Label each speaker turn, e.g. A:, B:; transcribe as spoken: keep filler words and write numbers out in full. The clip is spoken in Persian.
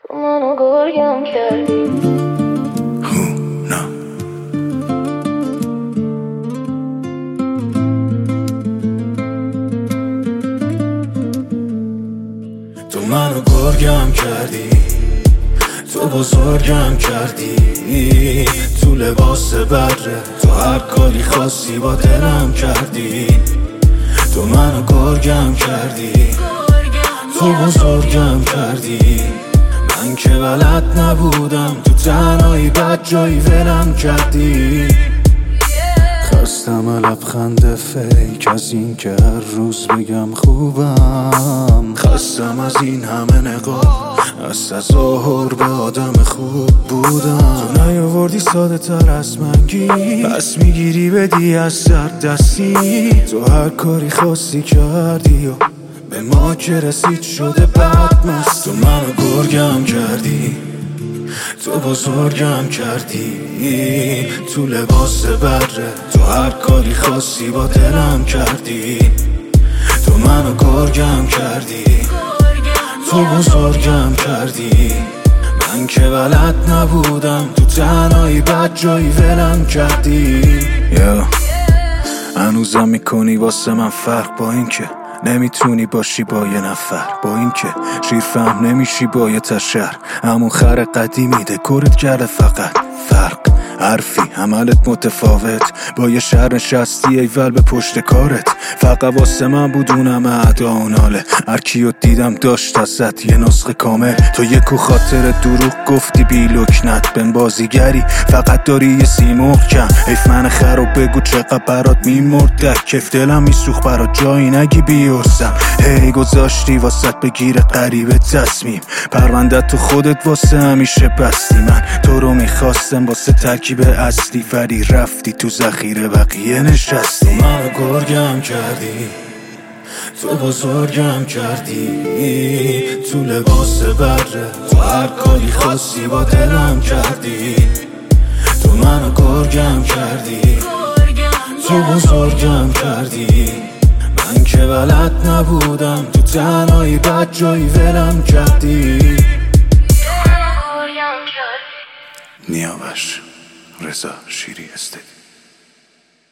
A: منو گرگم کردی.
B: نه تو منو گرگم کردی، تو بزرگم کردی، تو لباس بره، تو هر کاری خاصی با دلم کردی. تو منو گرگم کردی، تو بزرگم کردی، من که بلد نبودم تو تنهایی بد جایی ولم کردی. خستم لبخند فیک از این که هر روز بگم خوبم، خستم از این همه نگاه، از تظاهر به آدم خوب بودم. تو نیاوردی ساده تر از من گیر، پس میگیری بدی از سر دستی. تو هر کاری خواستی کردی و به ما که رسید شده بد مست. تو منو گرگم کردی، تو بزرگم کردی، تو لباس بره، تو هر کاری خاصی با دلم کردی. تو منو گرگم کردی، تو بزرگم کردی، من که بلد نبودم تو تنهایی بد جایی ولم کردی. yeah. هنوزم میکنی واسه من فرق، با این که نمیتونی باشی با یه نفر، با این که شیر فهم نمیشی با یه تشر. همون خر قدیمی دکورت کرده فقط فرق حرفی عملت متفاوت، با یه شهر نشستی ایول به پشت کارت. فقط واسه من بود اونم اعدا و ناله، هر کیو دیدم داشت ازت یه نسخه کامل. تو یکو خاطر دروغ گفتی بی لکنت بن بازیگری، فقط داری یه سیمرغ کم. حیف من خراب بگو چقدر برات میمردک، کف دلم میسوخ برات جایی نگی بیرسم. هی گذاشتی واسط بگیره غریبه تصمیم، پرونده تو خودت واسه همیشه بستی. من تو رو میخواستم واسه ترکیب اصلی، ولی رفتی تو ذخیره بقیه نشستی. تو منو گرگم کردی، تو بزرگم کردی، تو لباس بره، تو هر کاری خاصی با دلم کردی. تو منو گرگم کردی، تو بزرگم کردی، من که بلد نبودم تو تنهایی بد جایی ولم کردی. نیاوش رضا شیری استدی.